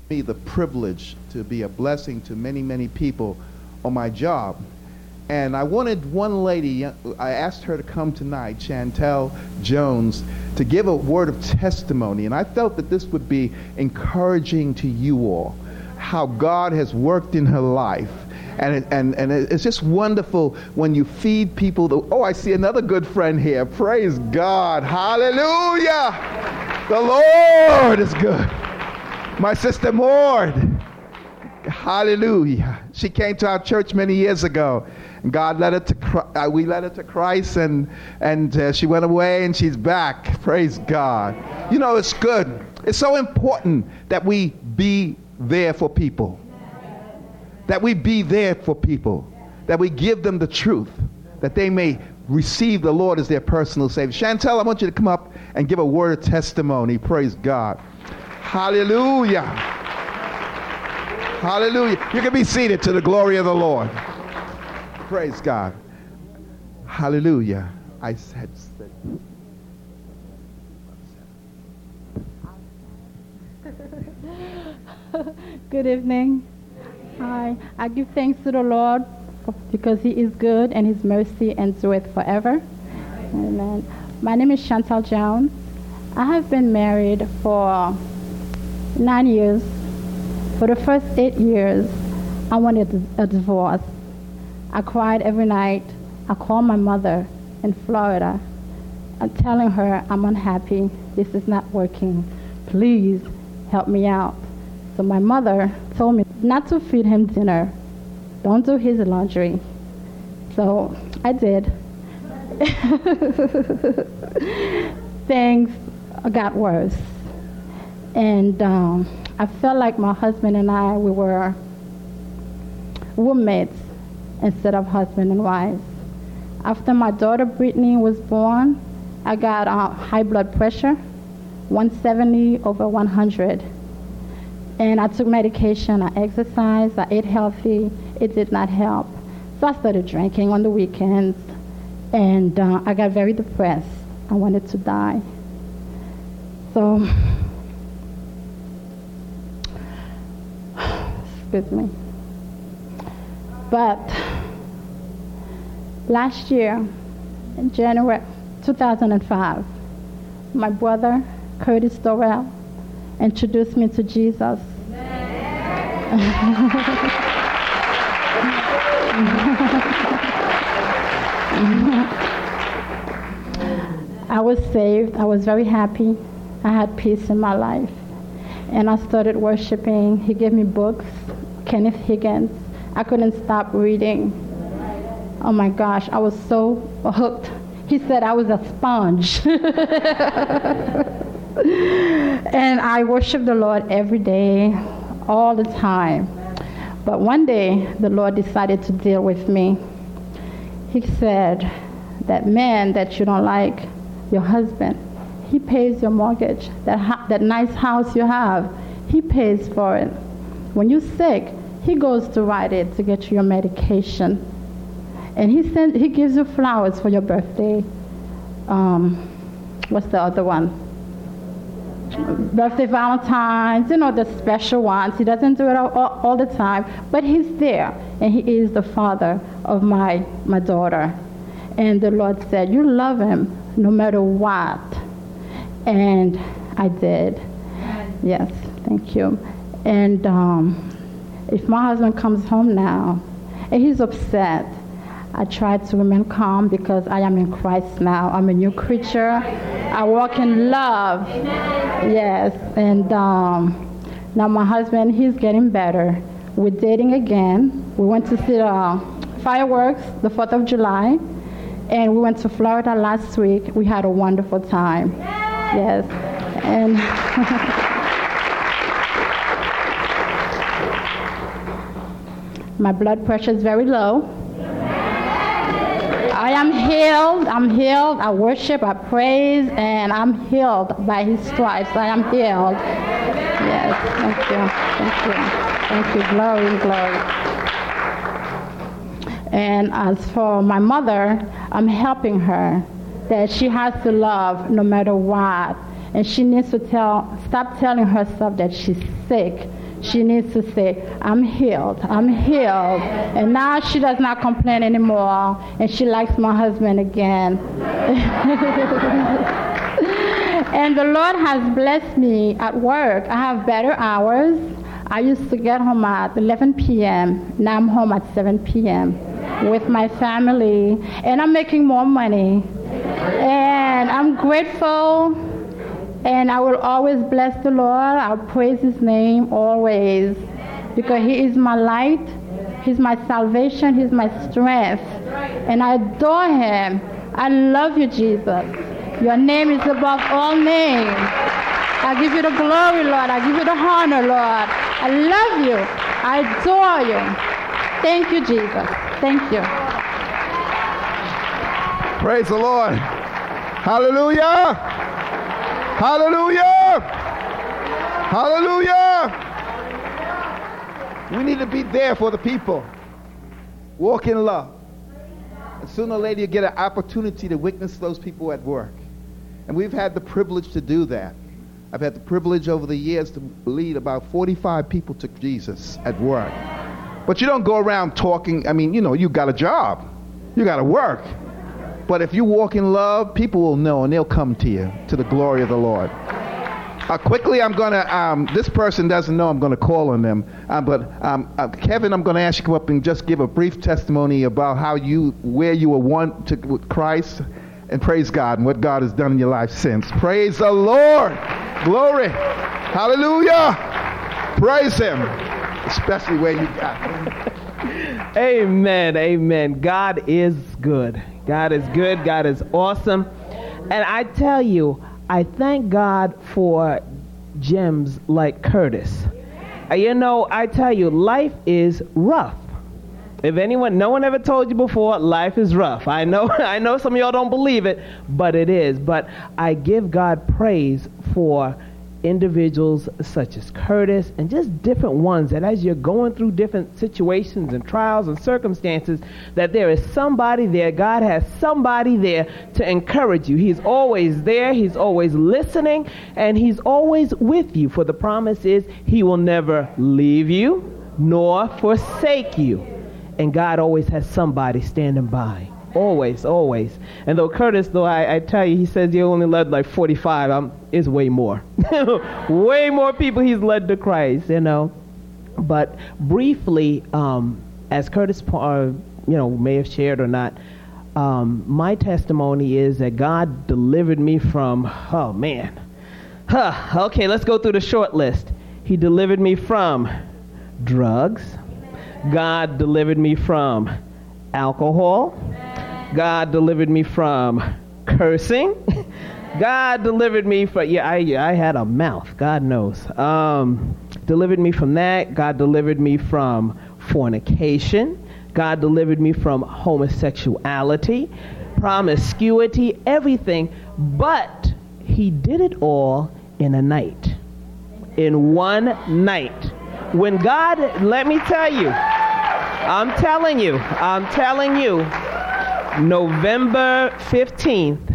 me the privilege to be a blessing to many, many people on my job. And I wanted one lady, I asked her to come tonight, Chantel Jones, to give a word of testimony. And I felt that this would be encouraging to you all, how God has worked in her life. And it's just wonderful when you feed people. Oh, I see another good friend here. Praise God. Hallelujah. The Lord is good. My sister Maud. Hallelujah. She came to our church many years ago. And God led her to we led her to Christ, and she went away, and she's back. Praise God. You know, it's good. It's so important that we be there for people. That we be there for people. That we give them the truth. That they may receive the Lord as their personal Savior. Chantel, I want you to come up and give a word of testimony. Praise God. Hallelujah. Hallelujah. You can be seated to the glory of the Lord. Praise God. Hallelujah. I said. Good evening. Hi. I give thanks to the Lord because He is good and His mercy endureth forever. Amen. My name is Chantal Jones. I have been married for 9 years. For the first 8 years, I wanted a divorce. I cried every night. I called my mother in Florida. I'm telling her I'm unhappy. This is not working. Please help me out. So my mother told me not to feed him dinner. Don't do his laundry. So I did. Things got worse. And I felt like my husband and I, we were roommates instead of husband and wife. After my daughter Brittany was born, I got high blood pressure, 170 over 100. And I took medication, I exercised, I ate healthy. It did not help. So I started drinking on the weekends, and I got very depressed. I wanted to die. So, excuse me. But last year, in January 2005, my brother, Curtis Dorrell, introduced me to Jesus. I was saved. I was very happy. I had peace in my life. And I started worshiping. He gave me books, Kenneth Higgins. I couldn't stop reading. Oh my gosh, I was so hooked. He said I was a sponge. And I worship the Lord every day, all the time. But one day, the Lord decided to deal with me. He said, that man that you don't like, your husband, he pays your mortgage. That nice house you have, he pays for it. When you're sick, he goes to Rite Aid to get you your medication. And he gives you flowers for your birthday. What's the other one? Birthday Valentine's, the special ones. He doesn't do it all the time, but he's there, and he is the father of my daughter. And the Lord said, you love him no matter what. And I did. Yes, thank you. And if my husband comes home now, and he's upset, I try to remain calm because I am in Christ now. I'm a new creature. I walk in love. Amen. Yes. And now my husband, he's getting better. We're dating again. We went to see the fireworks, the 4th of July. And we went to Florida last week. We had a wonderful time. Yes. And my blood pressure is very low. I am healed. I'm healed. I worship, I praise, and I'm healed by His stripes. I am healed. Yes, thank you. Thank you. Thank you. Glory, glory. And as for my mother, I'm helping her that she has to love no matter what. And she needs to stop telling herself that she's sick. she needs to say, I'm healed, I'm healed. And now she does not complain anymore, and she likes my husband again. And the Lord has blessed me at work. I have better hours. I used to get home at 11 p.m. Now I'm home at 7 p.m. with my family, and I'm making more money. And I'm grateful, and I will always bless the Lord. I'll praise his name always, because he is my light, he's my salvation, he's my strength. And I adore him. I love you, Jesus. Your name is above all names. I give you the glory, Lord. I give you the honor, Lord. I love you. I adore you. Thank you, Jesus. Thank you. Praise the Lord. Hallelujah. Hallelujah. Hallelujah. We need to be there for the people. Walk in love. And sooner or later you get an opportunity to witness those people at work. And we've had the privilege to do that. I've had the privilege over the years to lead about 45 people to Jesus at work. But you don't go around talking. I mean, you got a job. You got to work. But if you walk in love, people will know, and they'll come to you, to the glory of the Lord. Quickly, I'm going to, this person doesn't know I'm going to call on them. But Kevin, I'm going to ask you to come up and just give a brief testimony about where you were with Christ. And praise God and what God has done in your life since. Praise the Lord. Glory. Hallelujah. Praise him. Especially where you got him. Amen. Amen. God is good. God is good. God is awesome. And I tell you, I thank God for gems like Curtis. I tell you, life is rough. If no one ever told you before, life is rough. I know some of y'all don't believe it, but it is. But I give God praise for individuals such as Curtis and just different ones that as you're going through different situations and trials and circumstances, that there is somebody there. God has somebody there to encourage you. He's always there. He's always listening, and he's always with you. For the promise is he will never leave you nor forsake you. And God always has somebody standing by. Always, always. And though Curtis, I tell you, he says he only led like 45. It's way more. Way more people he's led to Christ, But briefly, as Curtis, may have shared or not, my testimony is that God delivered me from, okay, let's go through the short list. He delivered me from drugs. God delivered me from alcohol. God delivered me from cursing. God delivered me from, I had a mouth, God knows. Delivered me from that. God delivered me from fornication. God delivered me from homosexuality, promiscuity, everything. But he did it all in a night. In one night. When God, let me tell you, I'm telling you, November 15th,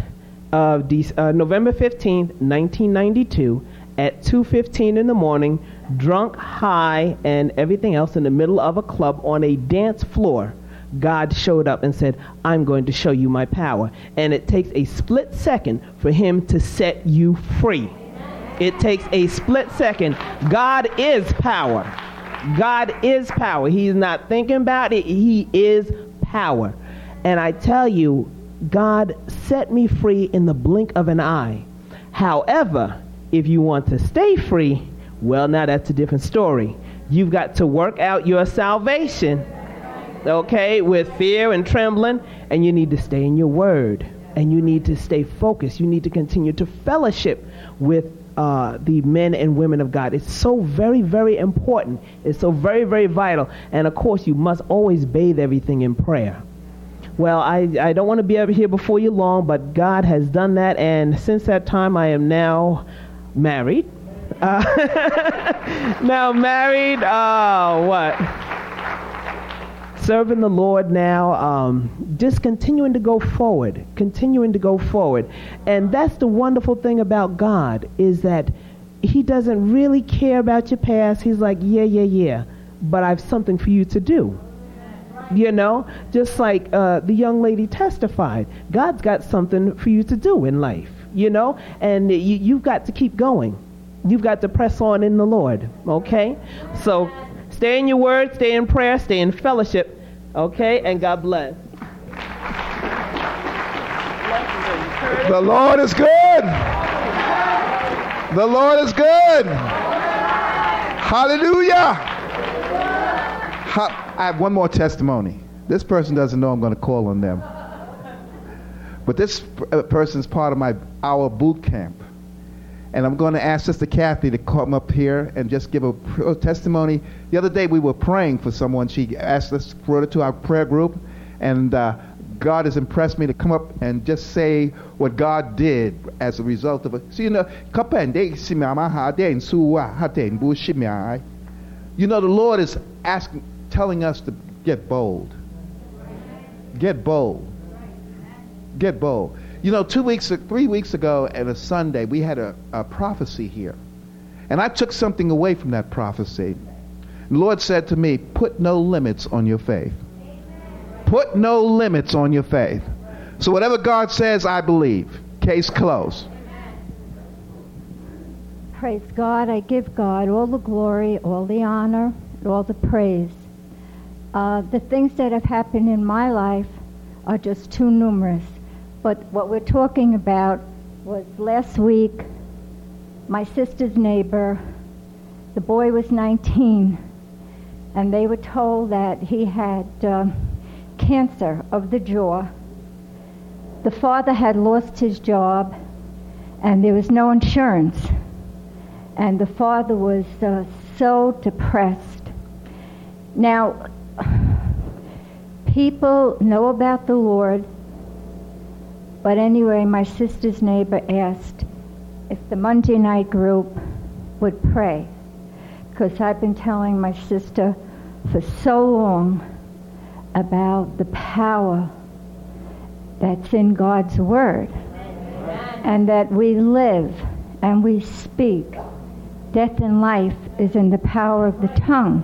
1992, at 2:15 in the morning, drunk, high, and everything else in the middle of a club on a dance floor, God showed up and said, I'm going to show you my power. And it takes a split second for him to set you free. It takes a split second. God is power. God is power. He's not thinking about it. He is power. And I tell you, God set me free in the blink of an eye. However, if you want to stay free, well, now that's a different story. You've got to work out your salvation, okay, with fear and trembling, and you need to stay in your word, and you need to stay focused. You need to continue to fellowship with the men and women of God. It's so very, very important. It's so very, very vital. And of course, you must always bathe everything in prayer. Well, I don't want to be over here before you long, but God has done that. And since that time, I am now married. Serving the Lord now, just continuing to go forward. And that's the wonderful thing about God, is that he doesn't really care about your past. He's like, yeah, but I have something for you to do. You know, just like the young lady testified, God's got something for you to do in life, you know, and you've got to keep going. You've got to press on in the Lord, okay? So stay in your word, stay in prayer, stay in fellowship, okay? And God bless. The Lord is good. The Lord is good. Hallelujah. I have one more testimony. This person doesn't know I'm going to call on them. But this person's part of our boot camp. And I'm going to ask Sister Kathy to come up here and just give a testimony. The other day we were praying for someone. She asked us, brought it to our prayer group. And God has impressed me to come up and just say what God did as a result of it. So, you know, the Lord is telling us to get bold. Get bold. Get bold. You know, 3 weeks ago at a Sunday, we had a prophecy here. And I took something away from that prophecy. The Lord said to me, put no limits on your faith. Put no limits on your faith. So whatever God says, I believe. Case closed. Praise God. I give God all the glory, all the honor, and all the praise. The things that have happened in my life are just too numerous. But what we're talking about was last week, my sister's neighbor, the boy was 19, and they were told that he had cancer of the jaw. The father had lost his job, and there was no insurance. And the father was so depressed. Now, people know about the Lord, but anyway, my sister's neighbor asked if the Monday night group would pray, because I've been telling my sister for so long about the power that's in God's Word. Amen. And that we live and we speak. Death and life is in the power of the tongue.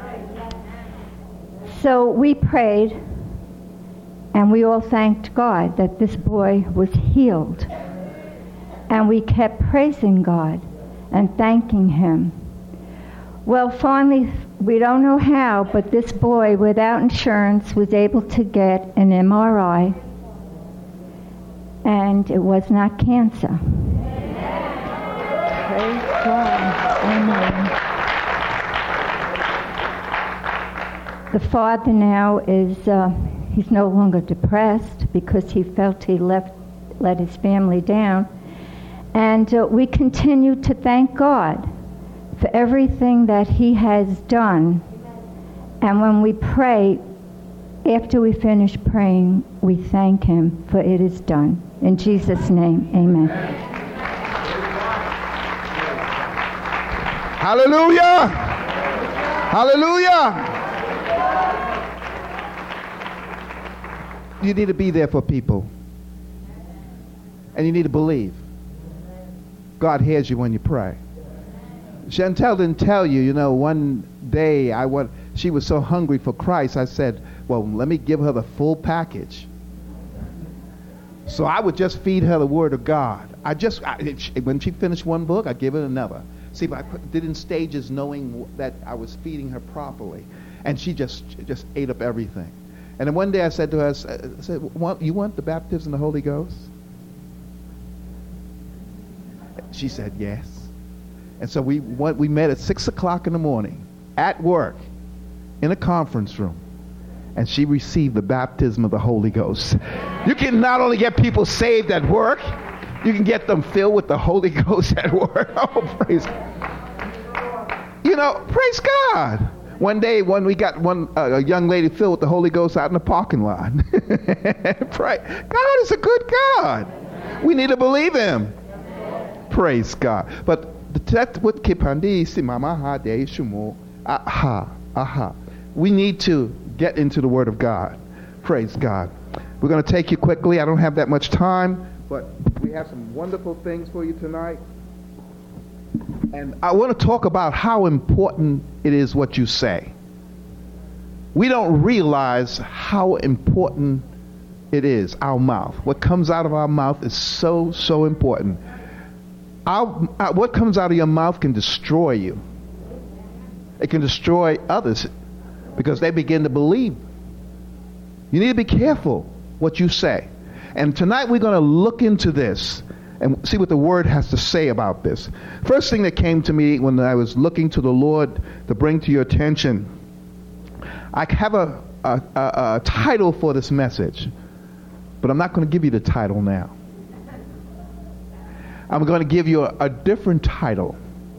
So we prayed, and we all thanked God that this boy was healed. And we kept praising God and thanking Him. Well, finally, we don't know how, but this boy without insurance was able to get an MRI, and it was not cancer. Praise God. Amen. The father now is, he's no longer depressed because he felt he let his family down. And we continue to thank God for everything that He has done. And when we pray, after we finish praying, we thank Him for it is done. In Jesus' name, amen. Hallelujah! Hallelujah! You need to be there for people. And you need to believe. God hears you when you pray. Chantel didn't tell you, one day she was so hungry for Christ, I said, well, let me give her the full package. So I would just feed her the Word of God. When she finished one book, I'd give her another. See, I did in stages knowing that I was feeding her properly. And she just ate up everything. And then one day I said to her, I said, you want the baptism of the Holy Ghost? She said, yes. And so we met at 6 o'clock in the morning at work in a conference room. And she received the baptism of the Holy Ghost. You can not only get people saved at work, you can get them filled with the Holy Ghost at work. Oh, praise God. Praise God. One day, when we got a young lady filled with the Holy Ghost out in the parking lot. Pray. God is a good God. We need to believe Him. Praise God. But we need to get into the Word of God. Praise God. We're going to take you quickly. I don't have that much time, but we have some wonderful things for you tonight. And I want to talk about how important it is what you say. We don't realize how important it is, our mouth. What comes out of our mouth is so, so important. What comes out of your mouth can destroy you. It can destroy others because they begin to believe. You need to be careful what you say. And tonight we're going to look into this and see what the Word has to say about this. First thing that came to me when I was looking to the Lord to bring to your attention, I have a title for this message, but I'm not going to give you the title now. I'm going to give you a different title.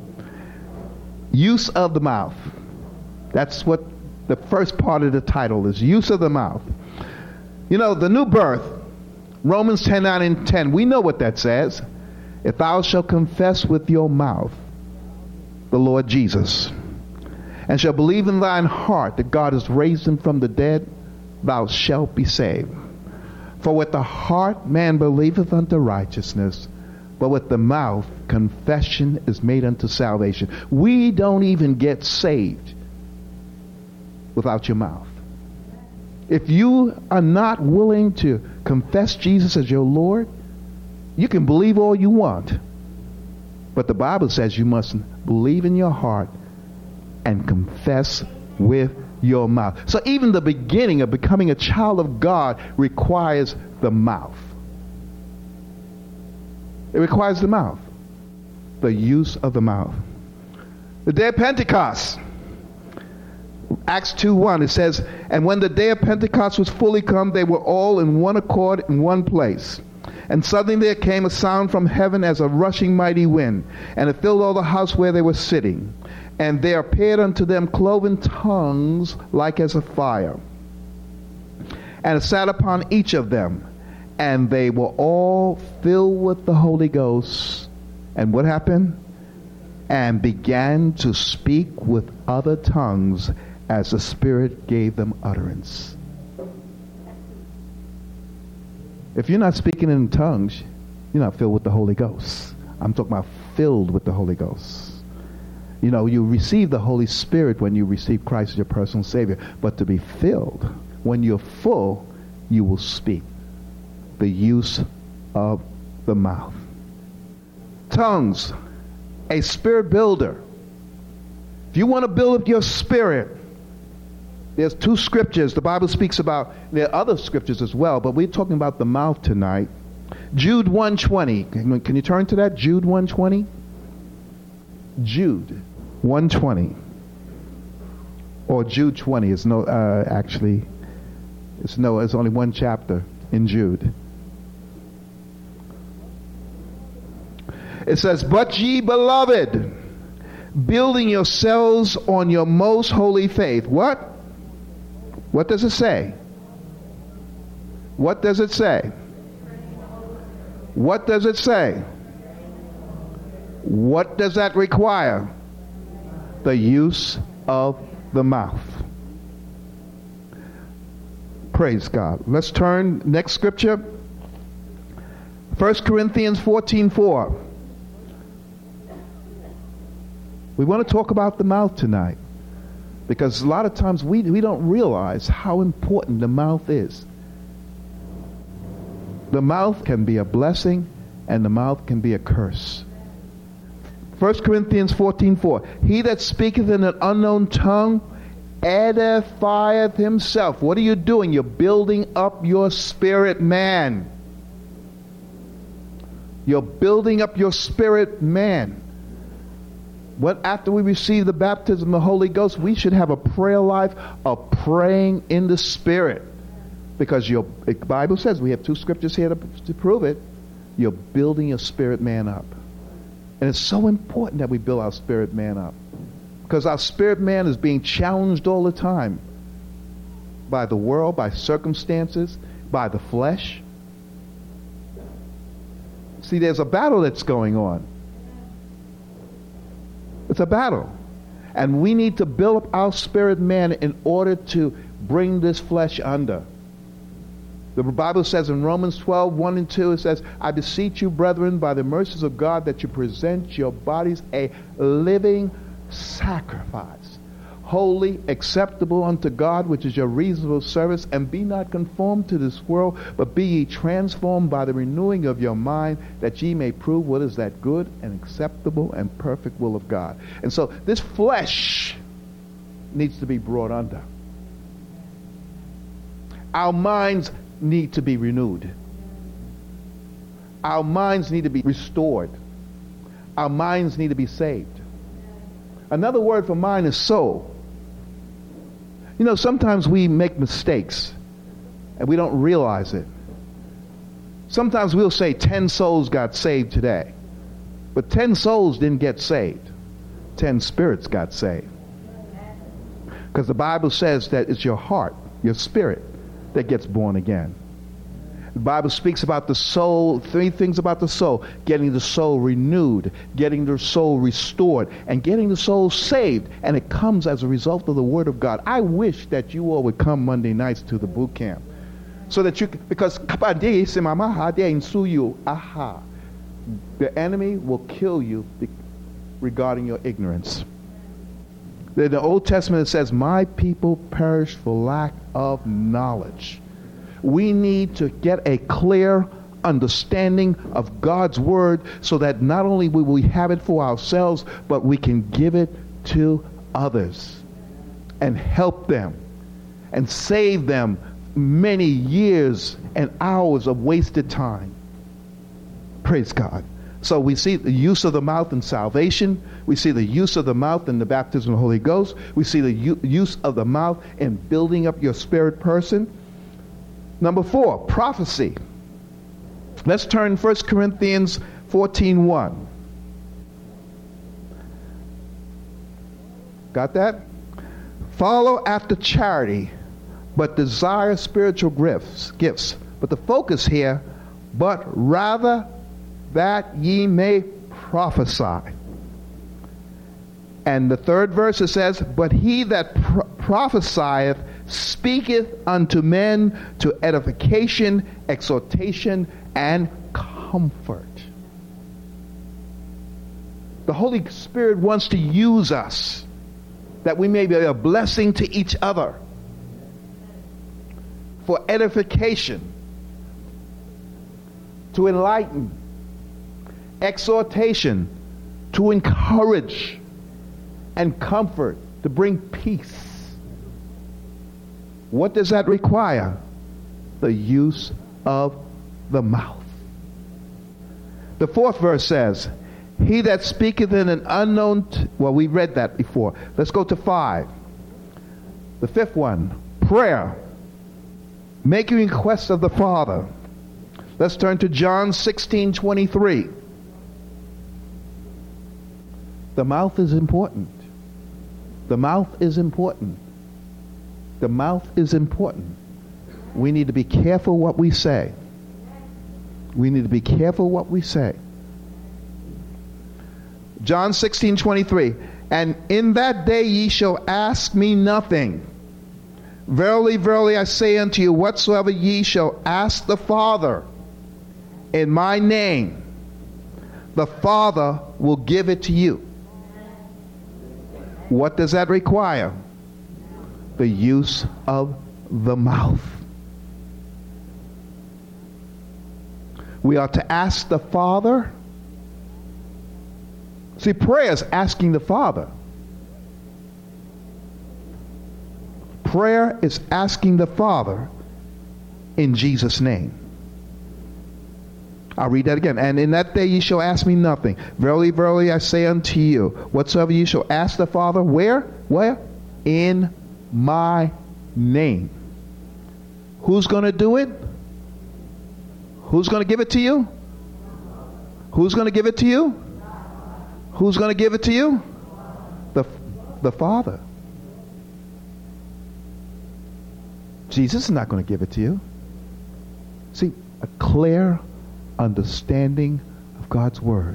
Use of the mouth. That's what the first part of the title is, use of the mouth. You know, the new birth, Romans 10:9 and 10, we know what that says. If thou shalt confess with your mouth the Lord Jesus, and shalt believe in thine heart that God has raised him from the dead, thou shalt be saved. For with the heart man believeth unto righteousness, but with the mouth confession is made unto salvation. We don't even get saved without your mouth. If you are not willing to confess Jesus as your Lord, you can believe all you want. But the Bible says you must believe in your heart and confess with your mouth. So even the beginning of becoming a child of God requires the mouth. It requires the mouth. The use of the mouth. The day of Pentecost. Acts 2:1, it says, and when the day of Pentecost was fully come, they were all in one accord in one place. And suddenly there came a sound from heaven as a rushing mighty wind, and it filled all the house where they were sitting. And there appeared unto them cloven tongues like as a fire, and it sat upon each of them. And they were all filled with the Holy Ghost. And what happened? And began to speak with other tongues as the Spirit gave them utterance. If you're not speaking in tongues, you're not filled with the Holy Ghost. I'm talking about filled with the Holy Ghost. You know, you receive the Holy Spirit when you receive Christ as your personal Savior. But to be filled, when you're full, you will speak. The use of the mouth. Tongues, a spirit builder. If you want to build up your spirit, there's two scriptures the Bible speaks about. There are other scriptures as well, but we're talking about the mouth tonight. Jude 1:20. Can you turn to that? Jude 1:20. Jude 1:20. Or Jude 20. It's no, actually, it's only one chapter in Jude. It says, but ye beloved, building yourselves on your most holy faith. What? What does it say? What does it say? What does it say? What does that require? The use of the mouth. Praise God. Let's turn next scripture. 1 Corinthians 14:4. We want to talk about the mouth tonight, because a lot of times we don't realize how important the mouth is. The mouth can be a blessing and the mouth can be a curse. 1 Corinthians 14:4. He that speaketh in an unknown tongue edifieth himself. What are you doing? You're building up your spirit man. You're building up your spirit man. After we receive the baptism of the Holy Ghost, we should have a prayer life of praying in the Spirit. Because the Bible says, we have two scriptures here to prove it, you're building your spirit man up. And it's so important that we build our spirit man up. Because our spirit man is being challenged all the time. By the world, by circumstances, by the flesh. See, there's a battle that's going on. It's a battle. And we need to build up our spirit man in order to bring this flesh under. The Bible says in Romans 12, 1 and 2, it says, I beseech you, brethren, by the mercies of God, that you present your bodies a living sacrifice, holy, acceptable unto God, which is your reasonable service. And be not conformed to this world, but be ye transformed by the renewing of your mind, that ye may prove what is that good and acceptable and perfect will of God. And so this flesh needs to be brought under. Our minds need to be renewed. Our minds need to be restored. Our minds need to be saved. Another word for mind is soul. You know, sometimes we make mistakes and we don't realize it. Sometimes we'll say 10 souls got saved today. But 10 souls didn't get saved. 10 spirits got saved. Because the Bible says that it's your heart, your spirit, that gets born again. The Bible speaks about the soul, 3 things about the soul: getting the soul renewed, getting the soul restored, and getting the soul saved. And it comes as a result of the Word of God. I wish that you all would come Monday nights to the boot camp, so that you, because the enemy will kill you regarding your ignorance. In the Old Testament it says, my people perish for lack of knowledge. We need to get a clear understanding of God's Word, so that not only will we have it for ourselves, but we can give it to others and help them and save them many years and hours of wasted time. Praise God. So we see the use of the mouth in salvation. We see the use of the mouth in the baptism of the Holy Ghost. We see the use of the mouth in building up your spirit person. Number 4, prophecy. Let's turn 1 Corinthians 14:1. Got that? Follow after charity, but desire spiritual gifts. But the focus here, but rather that ye may prophesy. And the 3rd verse, it says, but he that prophesieth speaketh unto men to edification, exhortation, and comfort. The Holy Spirit wants to use us, that we may be a blessing to each other, for edification, to enlighten, exhortation, to encourage, and comfort, to bring peace. What does that require? The use of the mouth. The 4th verse says, he that speaketh in an unknown well, we read that before. Let's go to 5. The 5th one, prayer, making requests of the Father. Let's turn to John 16:23. The mouth is important. The mouth is important. The mouth is important. We need to be careful what we say. We need to be careful what we say. John 16:23. And in that day ye shall ask me nothing. Verily, verily, I say unto you, whatsoever ye shall ask the Father in my name, the Father will give it to you. What does that require? The use of the mouth. We are to ask the Father. See, prayer is asking the Father. Prayer is asking the Father in Jesus' name. I'll read that again. And in that day ye shall ask me nothing. Verily, verily, I say unto you, whatsoever ye shall ask the Father, where? Where? In my name. Who's going to do it? Who's going to give it to you? Who's going to give it to you? Who's going to give it to you? The Father. Jesus is not going to give it to you. See, a clear understanding of God's Word.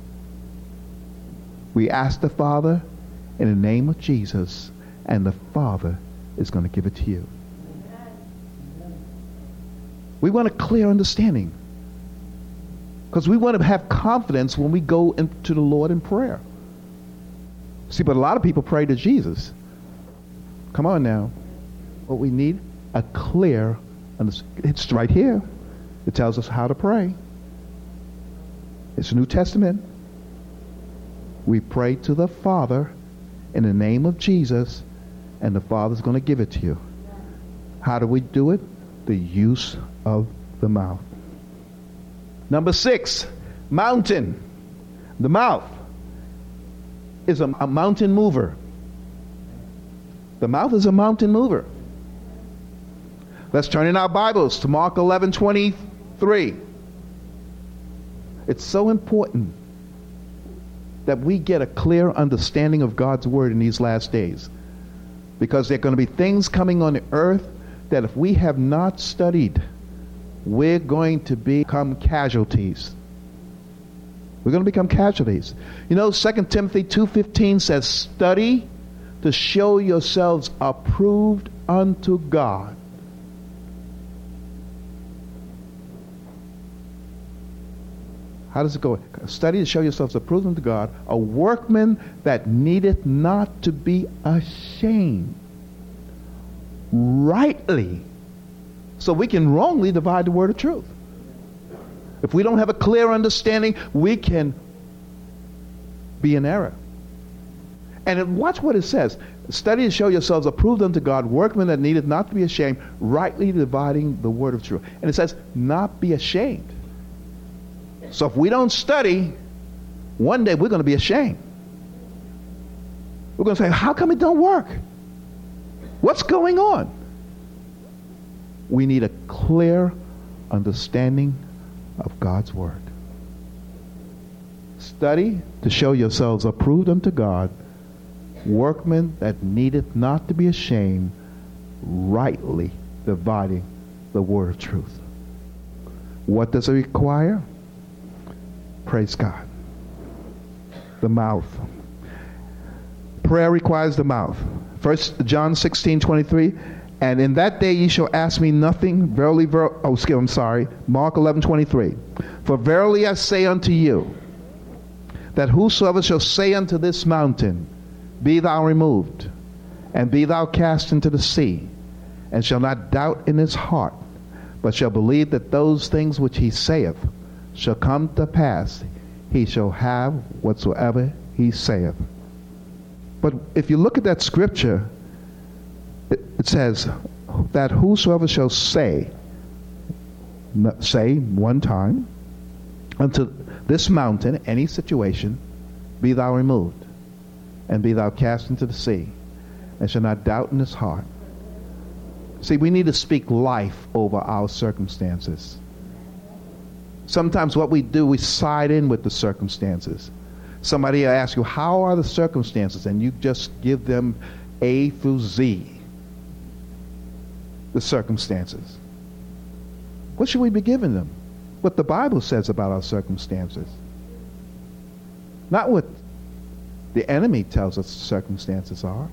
We ask the Father in the name of Jesus, and the Father is going to give it to you. We want a clear understanding. Because we want to have confidence when we go into the Lord in prayer. See, but a lot of people pray to Jesus. Come on now. What we need, a clear understanding. It's right here. It tells us how to pray. It's the New Testament. We pray to the Father in the name of Jesus, and the Father's going to give it to you. How do we do it? The use of the mouth. Number 6, mountain. The mouth is a mountain mover. The mouth is a mountain mover. Let's turn in our Bibles to Mark 11:23. It's so important that we get a clear understanding of God's word in these last days. Because there are going to be things coming on the earth that if we have not studied, we're going to become casualties. We're going to become casualties. You know, 2 Timothy 2:15 says, study to show yourselves approved unto God. How does it go? Study to show yourselves approved unto God, a workman that needeth not to be ashamed. Rightly. So we can wrongly divide the word of truth. If we don't have a clear understanding, we can be in error. And watch what it says. Study to show yourselves approved unto God, workmen that needeth not to be ashamed, rightly dividing the word of truth. And it says, not be ashamed. So if we don't study, one day we're going to be ashamed. We're going to say, how come it don't work? What's going on? We need a clear understanding of God's word. Study to show yourselves approved unto God, workmen that needeth not to be ashamed, rightly dividing the word of truth. What does it require? Praise God. The mouth. Prayer requires the mouth. 1 John 16:23. And in that day ye shall ask me nothing. Mark 11:23. For verily I say unto you, that whosoever shall say unto this mountain, be thou removed, and be thou cast into the sea, and shall not doubt in his heart, but shall believe that those things which he saith shall come to pass, he shall have whatsoever he saith. But if you look at that scripture, it says that whosoever shall say one time unto this mountain, any situation, be thou removed, and be thou cast into the sea, and shall not doubt in his heart. See, we need to speak life over our circumstances. Sometimes what we do, we side in with the circumstances. Somebody will ask you, how are the circumstances? And you just give them A through Z, the circumstances. What should we be giving them? What the Bible says about our circumstances. Not what the enemy tells us circumstances are.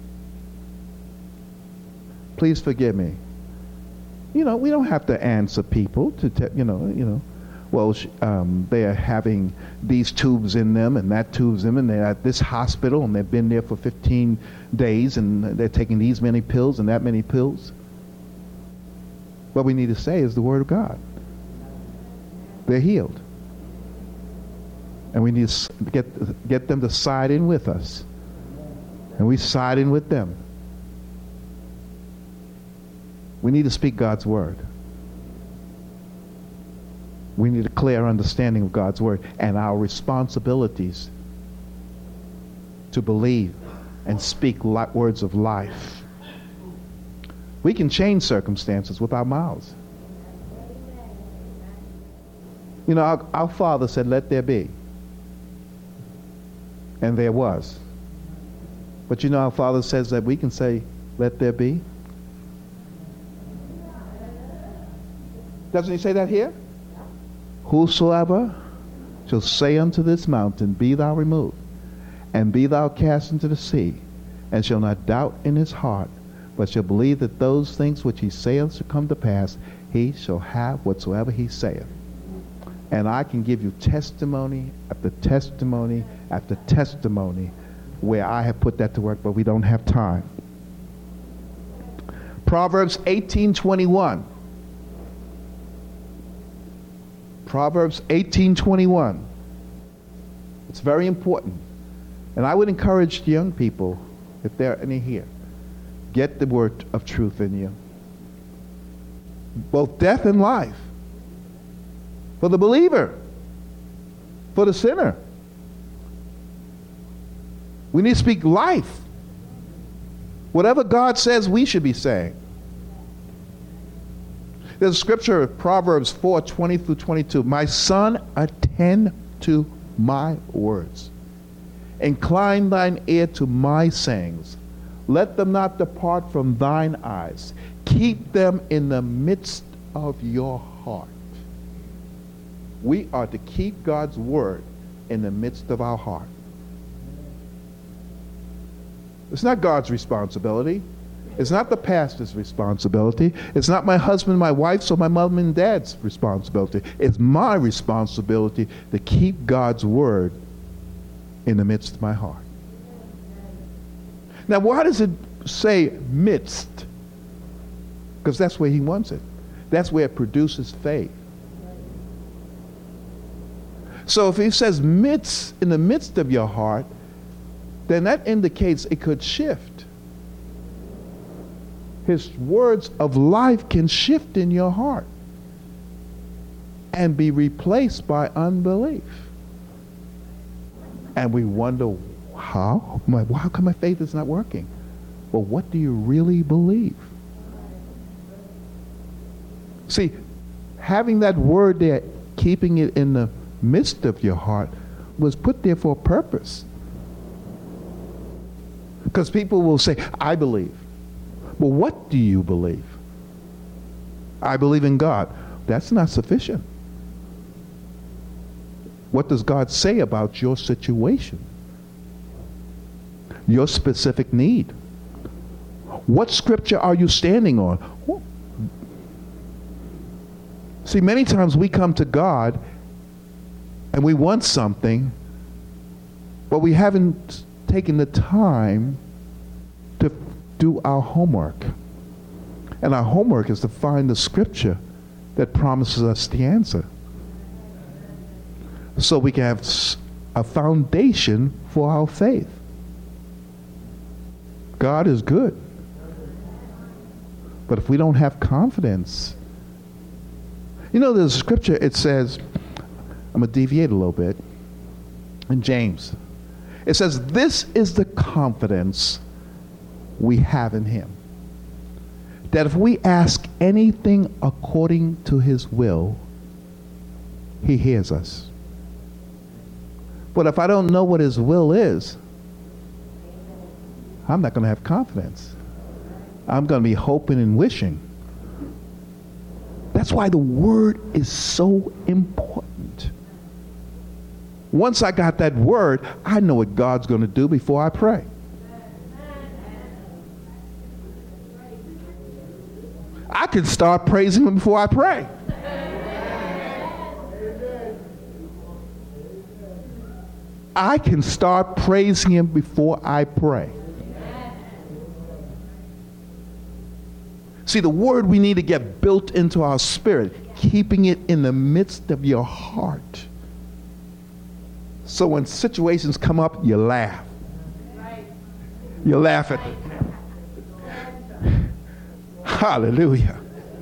Please forgive me. You know, we don't have to answer people to well, they are having these tubes in them and that tubes in them, and they're at this hospital and they've been there for 15 days and they're taking these many pills and that many pills. What we need to say is the word of God. They're healed. And we need to get them to side in with us. And we side in with them. We need to speak God's word. We need a clear understanding of God's word and our responsibilities to believe and speak words of life. We can change circumstances with our mouths. You know, our Father said, let there be. And there was. But you know, our Father says that we can say, let there be. Doesn't he say that here? Whosoever shall say unto this mountain, be thou removed, and be thou cast into the sea, and shall not doubt in his heart, but shall believe that those things which he saith shall come to pass, he shall have whatsoever he saith. And I can give you testimony after testimony after testimony where I have put that to work, but we don't have time. Proverbs 18:21. Proverbs 18:21. It's very important. And I would encourage young people, if there are any here, get the word of truth in you. Both death and life. For the believer. For the sinner. We need to speak life. Whatever God says, we should be saying. There's a scripture, Proverbs 4:20-22. My son, attend to my words. Incline thine ear to my sayings. Let them not depart from thine eyes. Keep them in the midst of your heart. We are to keep God's word in the midst of our heart. It's not God's responsibility. It's not the pastor's responsibility. It's not my husband, my wife's, or my mom and dad's responsibility. It's my responsibility to keep God's word in the midst of my heart. Now, why does it say midst? Because that's where he wants it. That's where it produces faith. So if he says midst, in the midst of your heart, then that indicates it could shift. His words of life can shift in your heart and be replaced by unbelief. And we wonder, how come my faith is not working? Well, what do you really believe? See, having that word there, keeping it in the midst of your heart, was put there for a purpose. Because people will say, I believe. Well, what do you believe? I believe in God. That's not sufficient. What does God say about your situation? Your specific need? What scripture are you standing on? See, many times we come to God and we want something, but we haven't taken the time to do our homework. And our homework is to find the scripture that promises us the answer, so we can have a foundation for our faith. God is good. But if we don't have confidence, you know, there's a scripture, it says, I'm going to deviate a little bit, in James. It says, this is the confidence we have in him, that if we ask anything according to his will, he hears us. But if I don't know what his will is, I'm not going to have confidence. I'm going to be hoping and wishing. That's why the word is so important. Once I got that word, I know what God's going to do before I pray. I can start praising him before I pray. I can start praising him before I pray. See, the word we need to get built into our spirit, keeping it in the midst of your heart. So when situations come up, you laugh. You laugh at it. Hallelujah.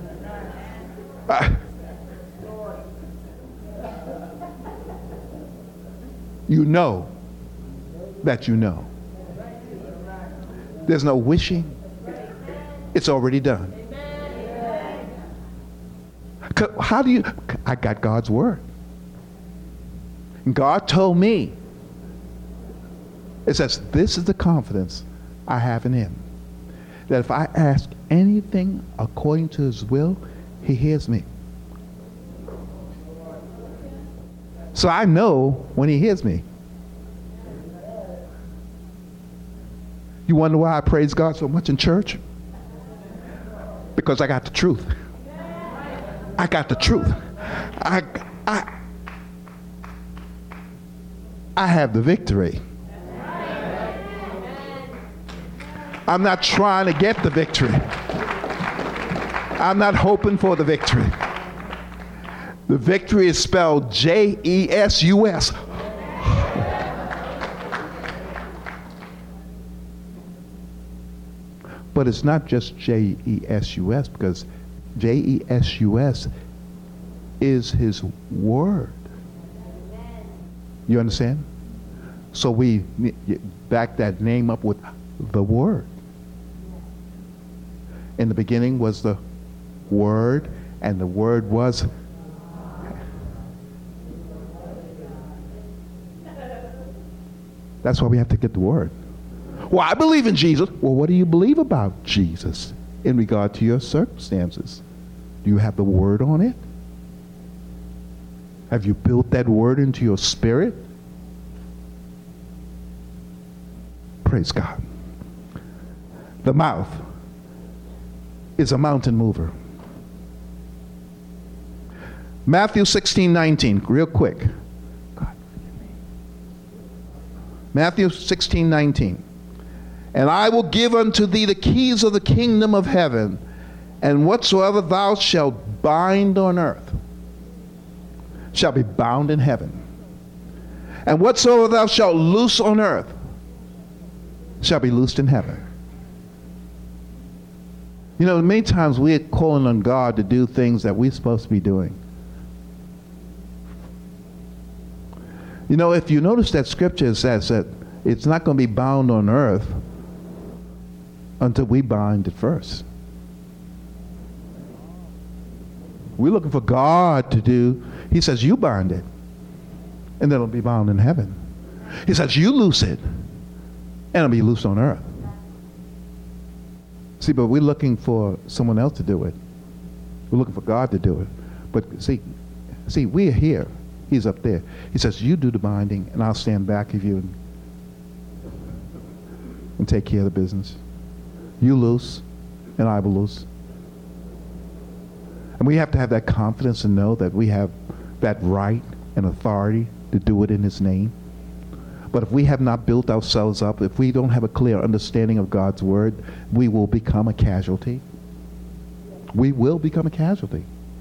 You know that you know. There's no wishing. It's already done. How do you? I got God's word. God told me. It says, this is the confidence I have in him, that if I ask anything according to his will, he hears me. So I know when he hears me. You wonder why I praise God so much in church? Because I got the truth. I got the truth. I have the victory. I'm not trying to get the victory. I'm not hoping for the victory. The victory is spelled J-E-S-U-S. But it's not just J-E-S-U-S, because J-E-S-U-S is his word. You understand? So we back that name up with the word. In the beginning was the word, and the word was. That's why we have to get the word. Well, I believe in Jesus. Well, what do you believe about Jesus in regard to your circumstances? Do you have the word on it? Have you built that word into your spirit? Praise God. The mouth is a mountain mover. Matthew 16:19, real quick. God, forgive me. Matthew 16:19. And I will give unto thee the keys of the kingdom of heaven, and whatsoever thou shalt bind on earth shall be bound in heaven, and whatsoever thou shalt loose on earth shall be loosed in heaven. You know, many times we're calling on God to do things that we're supposed to be doing. You know, if you notice that scripture says that it's not going to be bound on earth until we bind it first. We're looking for God to do. He says, you bind it, and then it'll be bound in heaven. He says, you loose it, and it'll be loose on earth. See, but we're looking for someone else to do it. We're looking for God to do it. But see, we're here. He's up there. He says, you do the binding, and I'll stand back of you and take care of the business. You loose, and I will loose. And we have to have that confidence and know that we have that right and authority to do it in his name. But if we have not built ourselves up, if we don't have a clear understanding of God's word, we will become a casualty. We will become a casualty.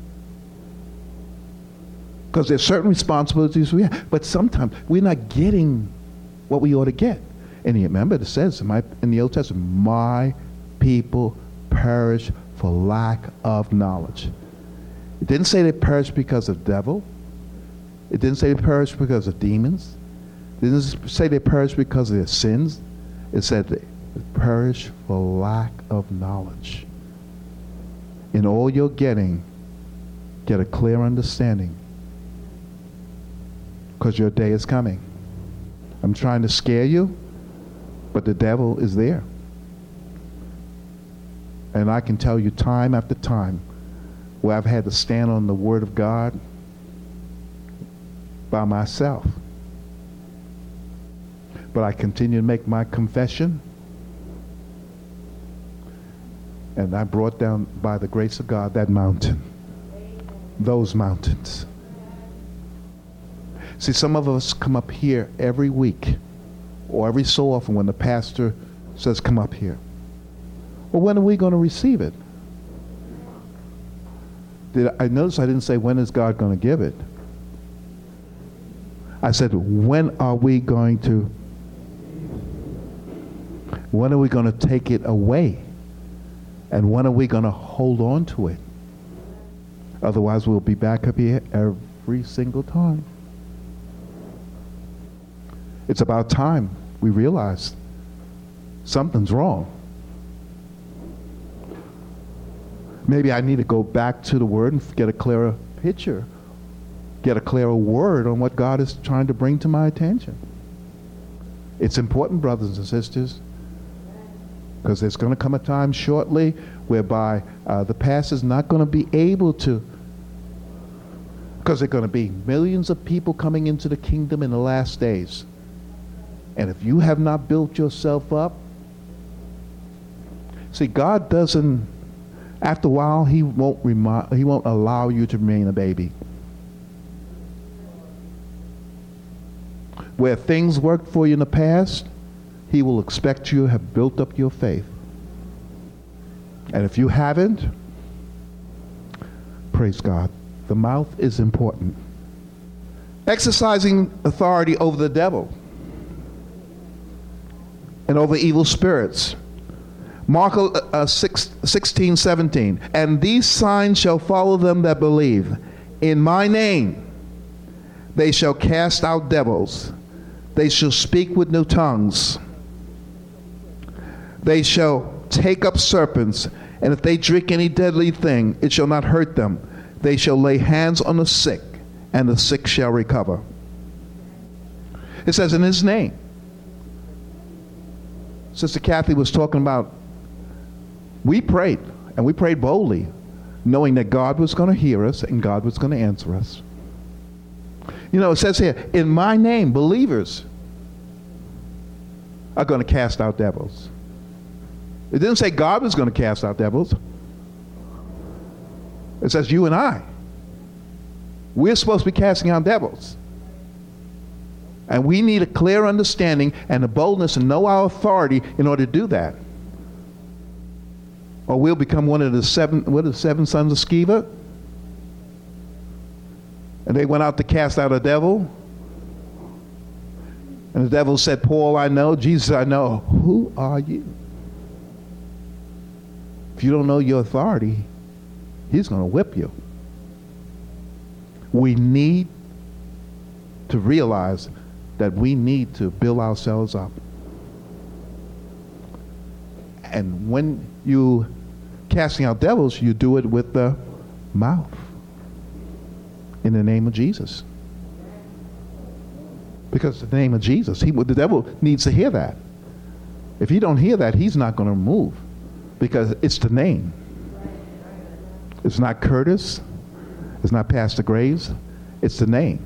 Because there's certain responsibilities we have. But sometimes we're not getting what we ought to get. And you remember it says in the Old Testament, my people perish for lack of knowledge. It didn't say they perished because of the devil. It didn't say they perished because of demons. It didn't say they perished because of their sins. It said they perish for lack of knowledge. In all you're getting, get a clear understanding. Because your day is coming. I'm trying to scare you, but the devil is there. And I can tell you time after time where I've had to stand on the word of God by myself. But I continue to make my confession. And I brought down, by the grace of God, that mountain. Those mountains. See, some of us come up here every week or every so often when the pastor says, come up here. Well, when are we going to receive it? I notice I didn't say, when is God going to give it? I said, when are we going to take it away? And when are we going to hold on to it? Otherwise, we'll be back up here every single time. It's about time we realize something's wrong. Maybe I need to go back to the Word and get a clearer picture, get a clearer word on what God is trying to bring to my attention. It's important, brothers and sisters, because there's going to come a time shortly whereby the pastor's not going to be able to, because there are going to be millions of people coming into the kingdom in the last days. And if you have not built yourself up, see, God doesn't After a while, he won't allow you to remain a baby. Where things worked for you in the past, he will expect you to have built up your faith. And if you haven't, praise God. The mouth is important. Exercising authority over the devil and over evil spirits. Mark 16:17. And these signs shall follow them that believe. In my name they shall cast out devils. They shall speak with new tongues. They shall take up serpents, and if they drink any deadly thing, it shall not hurt them. They shall lay hands on the sick, and the sick shall recover. It says in his name. Sister Kathy was talking about, we prayed, and we prayed boldly, knowing that God was going to hear us and God was going to answer us. You know, it says here, in my name, believers are going to cast out devils. It didn't say God was going to cast out devils. It says you and I. We're supposed to be casting out devils. And we need a clear understanding and the boldness to know our authority in order to do that. Or we'll become one of the seven sons of Sceva? And they went out to cast out a devil. And the devil said, Paul, I know. Jesus, I know. Who are you? If you don't know your authority, he's going to whip you. We need to realize that we need to build ourselves up. And when you casting out devils, you do it with the mouth. In the name of Jesus. Because the name of Jesus, the devil needs to hear that. If he don't hear that, he's not going to move. Because it's the name. It's not Curtis. It's not Pastor Graves. It's the name.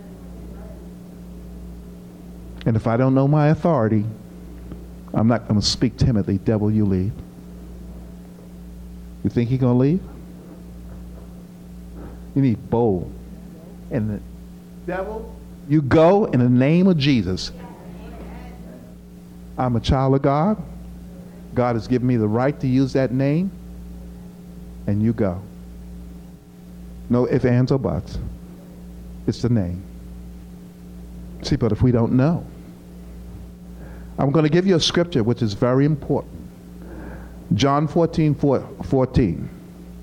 And if I don't know my authority, I'm not going to speak timidly. Devil, you leave. You think he's going to leave? You need bold. And the devil, you go in the name of Jesus. I'm a child of God. God has given me the right to use that name. And you go. No ifs, ands, or buts. It's the name. See, but if we don't know, I'm going to give you a scripture which is very important. John 14:14.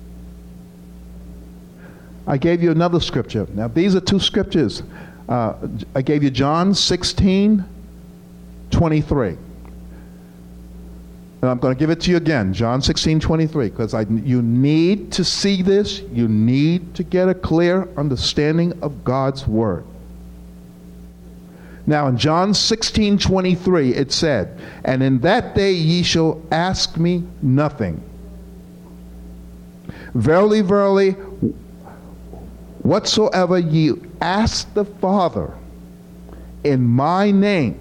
I gave you another scripture. Now, these are two scriptures. I gave you John 16:23. And I'm going to give it to you again, John 16:23, because you need to see this. You need to get a clear understanding of God's word. Now, in John 16:23, it said, and in that day ye shall ask me nothing. Verily, verily, whatsoever ye ask the Father in my name,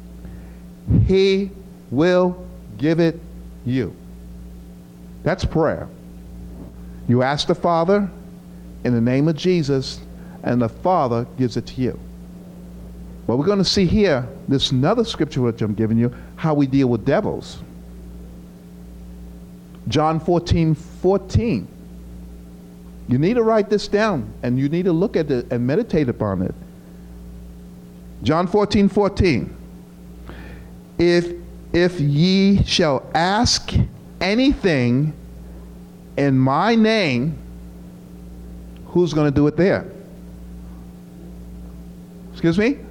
he will give it you. That's prayer. You ask the Father in the name of Jesus, and the Father gives it to you. Well, we're going to see here, this another scripture which I'm giving you, how we deal with devils. John 14:14. You need to write this down, and you need to look at it and meditate upon it. John 14:14. If ye shall ask anything in my name, who's going to do it there? Excuse me?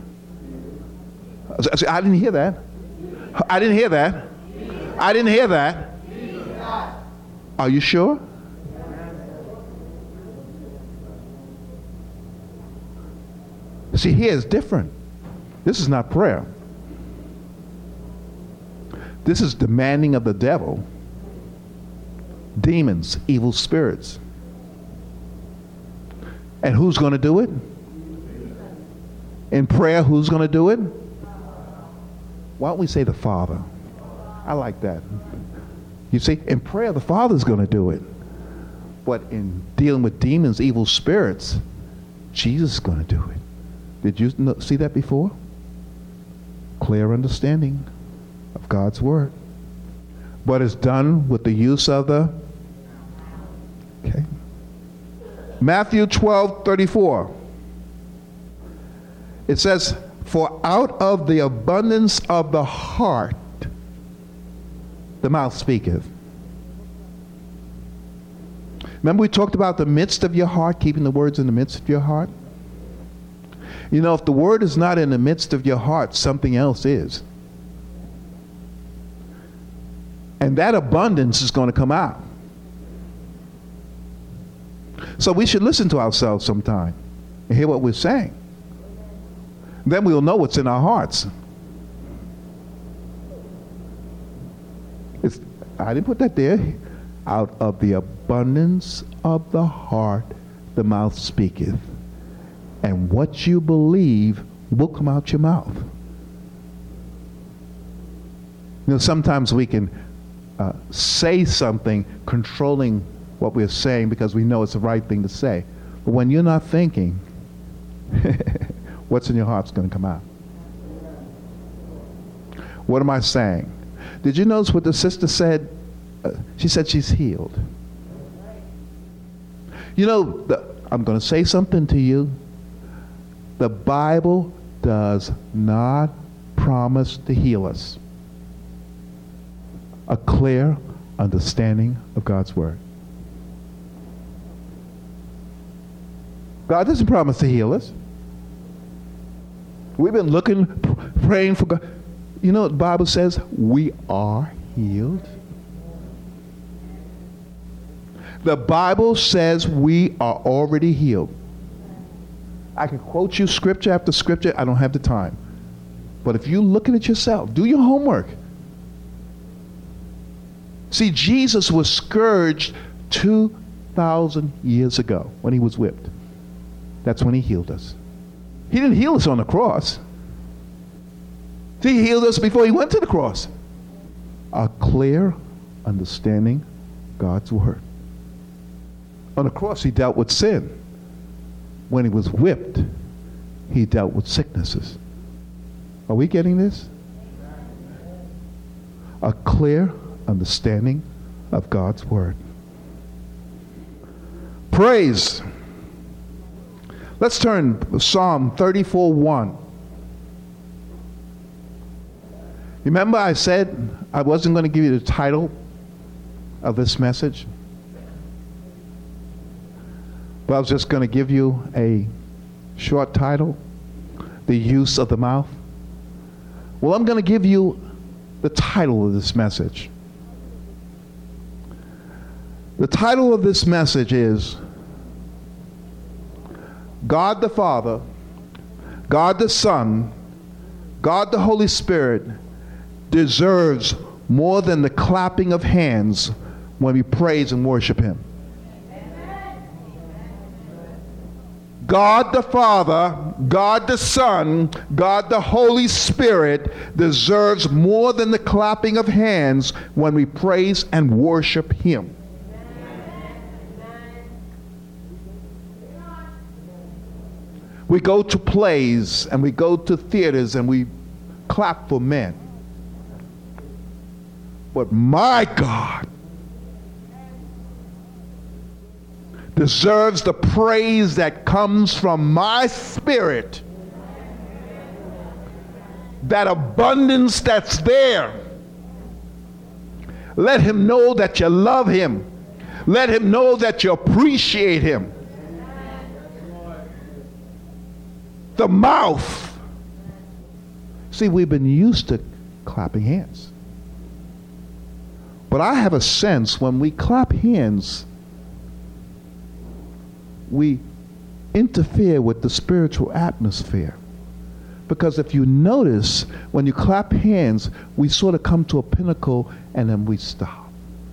I didn't hear that. I didn't hear that. I didn't hear that. Are you sure? See, here is different. This is not prayer. This is demanding of the devil, demons, evil spirits. And who's going to do it? In prayer, who's going to do it? Why don't we say the Father? I like that. You see, in prayer, the Father's going to do it. But in dealing with demons, evil spirits, Jesus is going to do it. Did you see that before? Clear understanding of God's word. But it's done with the use of the... Okay. Matthew 12:34. It says, for out of the abundance of the heart, the mouth speaketh. Remember we talked about the midst of your heart, keeping the words in the midst of your heart? You know, if the word is not in the midst of your heart, something else is. And that abundance is going to come out. So we should listen to ourselves sometime and hear what we're saying. Then we'll know what's in our hearts. I didn't put that there. Out of the abundance of the heart, the mouth speaketh. And what you believe will come out your mouth. You know, sometimes we can say something controlling what we're saying because we know it's the right thing to say. But when you're not thinking, what's in your heart's going to come out. What am I saying? Did you notice what the sister said? She said she's healed. You know, I'm going to say something to you. The Bible does not promise to heal us. A clear understanding of God's word. God doesn't promise to heal us. We've been looking, praying for God. You know what the Bible says? We are healed. The Bible says we are already healed. I can quote you scripture after scripture. I don't have the time. But if you look at it yourself, do your homework. See, Jesus was scourged 2,000 years ago when he was whipped. That's when he healed us. He didn't heal us on the cross. He healed us before he went to the cross. A clear understanding of God's word. On the cross, he dealt with sin. When he was whipped, he dealt with sicknesses. Are we getting this? A clear understanding of God's word. Praise. Let's turn to Psalm 34:1. Remember I said I wasn't going to give you the title of this message? But I was just going to give you a short title, The Use of the Mouth. Well, I'm going to give you the title of this message. The title of this message is God the Father, God the Son, God the Holy Spirit deserves more than the clapping of hands when we praise and worship him. God the Father, God the Son, God the Holy Spirit deserves more than the clapping of hands when we praise and worship him. We go to plays and we go to theaters and we clap for men. But my God deserves the praise that comes from my spirit. That abundance that's there. Let him know that you love him. Let him know that you appreciate him. The mouth. See, we've been used to clapping hands. But I have a sense when we clap hands, we interfere with the spiritual atmosphere. Because if you notice, when you clap hands, we sort of come to a pinnacle and then we stop.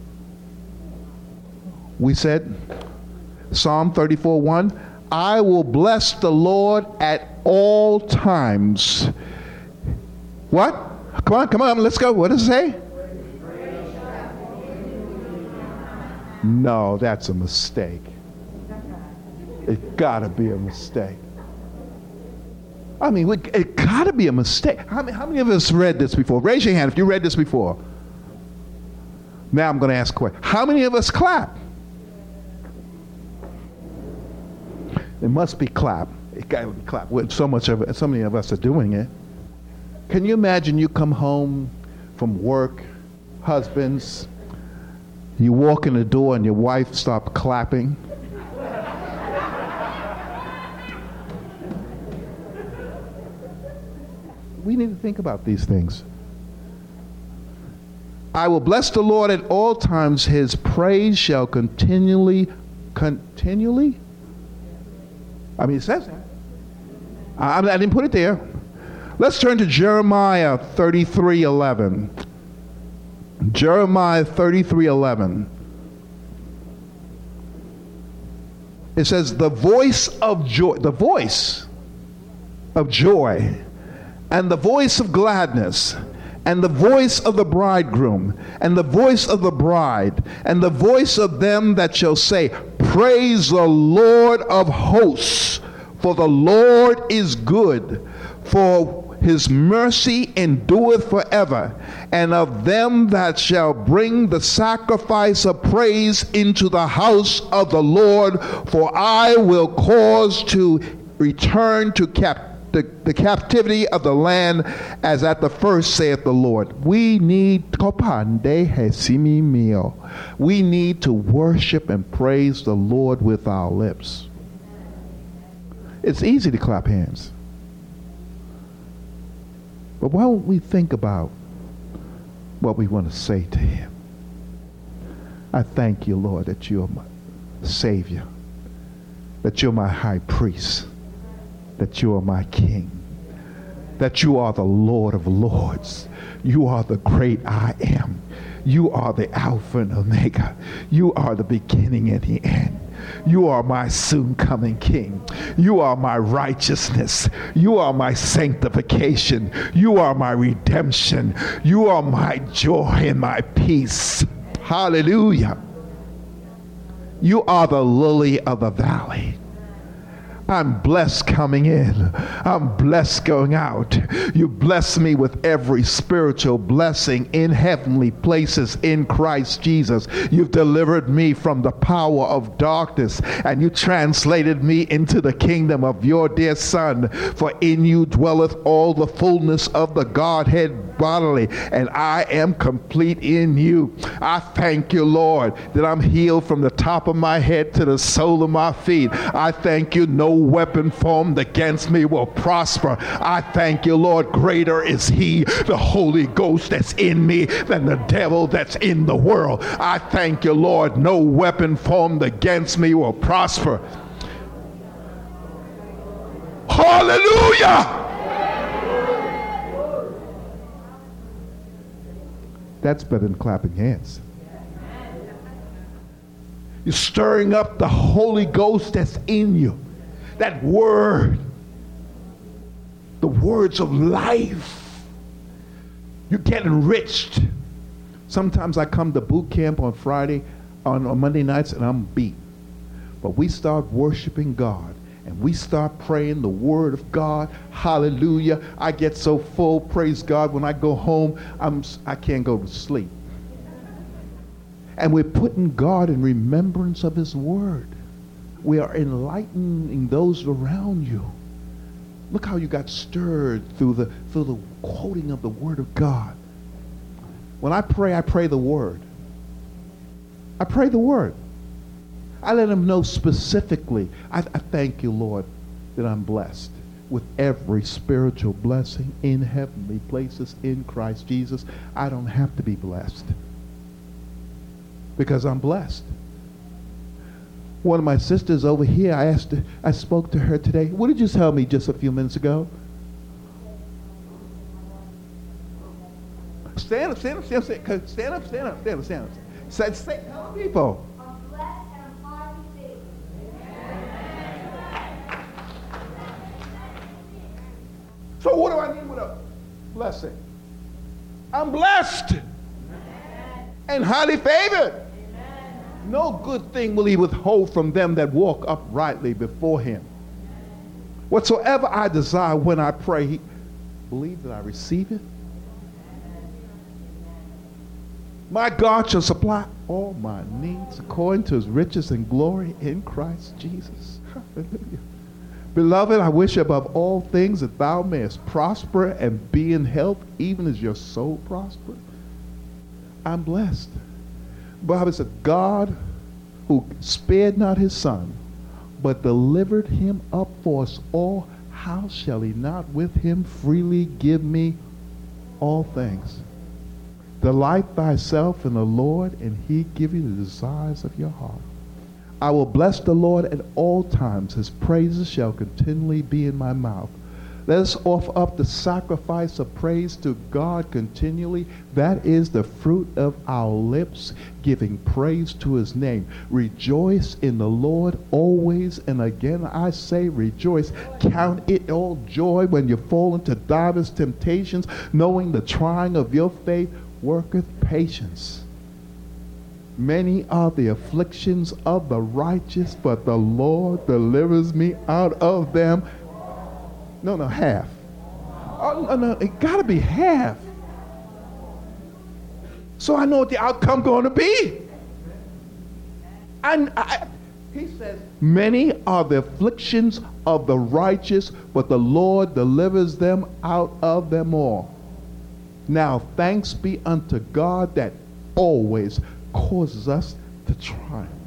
We said, Psalm 34:1, I will bless the Lord at all times. What? Come on, let's go. What does it say? No, that's a mistake. It gotta be a mistake. I mean, it gotta be a mistake. How many of us read this before? Raise your hand if you read this before. Now I'm going to ask a question. How many of us clap? It must be clap. It got to be clap. So many of us are doing it. Can you imagine you come home from work, husbands, you walk in the door and your wife stops clapping? We need to think about these things. I will bless the Lord at all times. His praise shall continually? I mean, it says that. I didn't put it there. Let's turn to Jeremiah 33:11. Jeremiah 33:11. It says, the voice of joy, and the voice of gladness, and the voice of the bridegroom, and the voice of the bride, and the voice of them that shall say, praise the Lord of hosts, for the Lord is good, for his mercy endureth forever, and of them that shall bring the sacrifice of praise into the house of the Lord, for I will cause to return to the captivity of the land as at the first, saith the Lord. We need we need to worship and praise the Lord with our lips. It's easy to clap hands. But why don't we think about what we want to say to him? I thank you, Lord, that you're my Savior, that you're my high priest, that you are my King, that you are the Lord of Lords. You are the great I am. You are the Alpha and Omega. You are the beginning and the end. You are my soon coming King. You are my righteousness. You are my sanctification. You are my redemption. You are my joy and my peace. Hallelujah. You are the lily of the valley. I'm blessed coming in. I'm blessed going out. You bless me with every spiritual blessing in heavenly places in Christ Jesus. You've delivered me from the power of darkness, and you translated me into the kingdom of your dear Son. For in you dwelleth all the fullness of the Godhead bodily, and I am complete in you. I thank you, Lord, that I'm healed from the top of my head to the sole of my feet. I thank you, no weapon formed against me will prosper. I thank you, Lord, greater is he, the Holy Ghost that's in me, than the devil that's in the world. I thank you, Lord, no weapon formed against me will prosper. Hallelujah! That's better than clapping hands. You're stirring up the Holy Ghost that's in you. That word, the words of life. You get enriched. Sometimes I come to boot camp on Friday, on Monday nights, and I'm beat. But we start worshiping God, and we start praying the word of God. Hallelujah. I get so full, praise God, when I go home, I can't go to sleep. And we're putting God in remembrance of his word. We are enlightening those around you. Look how you got stirred through the quoting of the word of God. When I pray the word. I pray the word. I let him know specifically. I thank you, Lord, that I'm blessed with every spiritual blessing in heavenly places in Christ Jesus. I don't have to be blessed because I'm blessed. One of my sisters over here, I spoke to her today. What did you tell me just a few minutes ago? Stand up. Stand up. Say, tell people. I'm blessed and I'm highly favored. So what do I need with a blessing? I'm blessed and highly favored. No good thing will he withhold from them that walk uprightly before him. Whatsoever I desire when I pray, believe that I receive it. My God shall supply all my needs according to his riches and glory in Christ Jesus. Hallelujah. Beloved, I wish above all things that thou mayest prosper and be in health, even as your soul prosper. I'm blessed. The Bible said, God who spared not his son, but delivered him up for us all, how shall he not with him freely give me all things? Delight thyself in the Lord, and he give you the desires of your heart. I will bless the Lord at all times. His praises shall continually be in my mouth. Let us offer up the sacrifice of praise to God continually. That is the fruit of our lips, giving praise to his name. Rejoice in the Lord always. And again I say rejoice. Count it all joy when you fall into divers temptations, knowing the trying of your faith worketh patience. Many are the afflictions of the righteous, but the Lord delivers me out of them. No, half. Oh, no, it got to be half. So I know what the outcome going to be. He says, many are the afflictions of the righteous, but the Lord delivers them out of them all. Now thanks be unto God that always causes us to triumph.